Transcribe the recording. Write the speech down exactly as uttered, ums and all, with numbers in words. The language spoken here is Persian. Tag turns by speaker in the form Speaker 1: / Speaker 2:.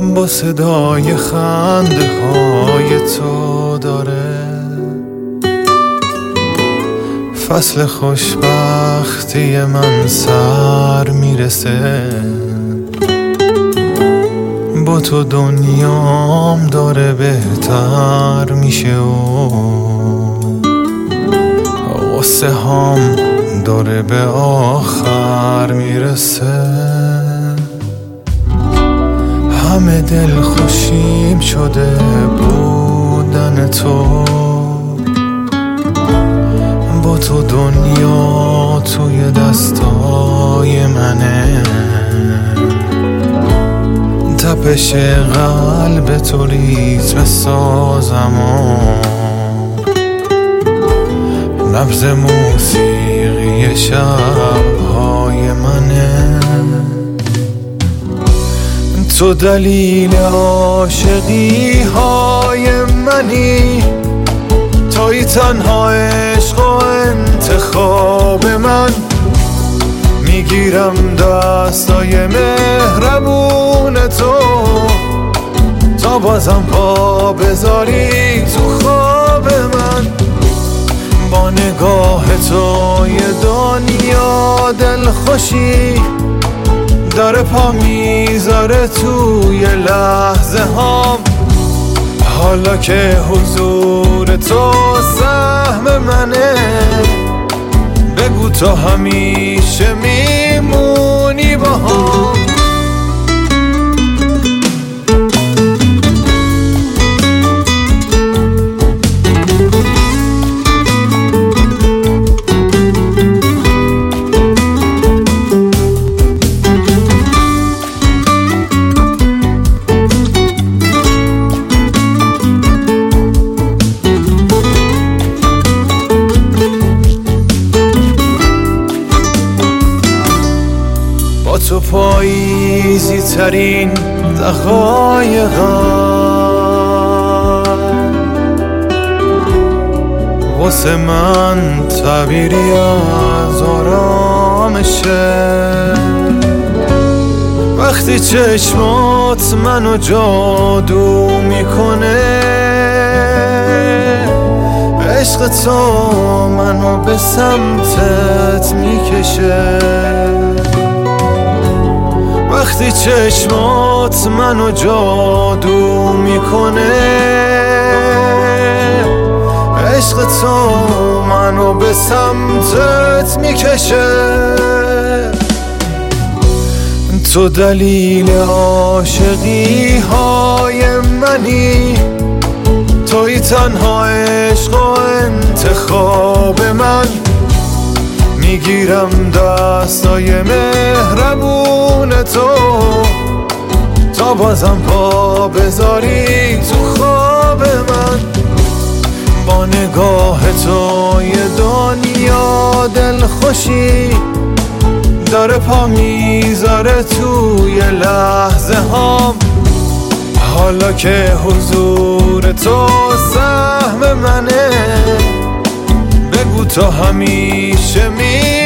Speaker 1: با صدای خنده های تو داره فصل خوشبختی من سر میرسه. با تو دنیام داره بهتر میشه و غصه هام داره به آخر میرسه. همه دل خوشیم شده بودن تو، با تو دنیا توی دستای منه. تپش قلب تو ریتم سازم و نبض موسیقی شبهای منه. تو دلیل عاشقی های منی، توی تنها عشق و انتخاب من. میگیرم دستای مهربون تو تا بازم پا بذاری تو خواب من. با نگاه تو یه دنیا دلخوشی داره پا میذاره توی لحظه هام. حالا که حضور تو سهم منه، بگو تا همیشه میمونی با هم. تو پاییزی ترین دقایقم، واسه من تعبیری از آرامشه. وقتی چشمات منو جادو میکنه، عشق تو منو به سمتت میکشه. وقتی چشمات منو جادو میکنه، عشق تو منو به سمتت میکشه. تو دلیل عاشقی های منی، توی تنها عشق و انتخاب من. میگیرم دستای مهربون تو تا بازم پا بذاری تو خواب من. با نگاه تو یه دنیا دلخوشی داره پا میذاره توی لحظه هام. حالا که حضور تو سهم منه، بگو تا همیشه می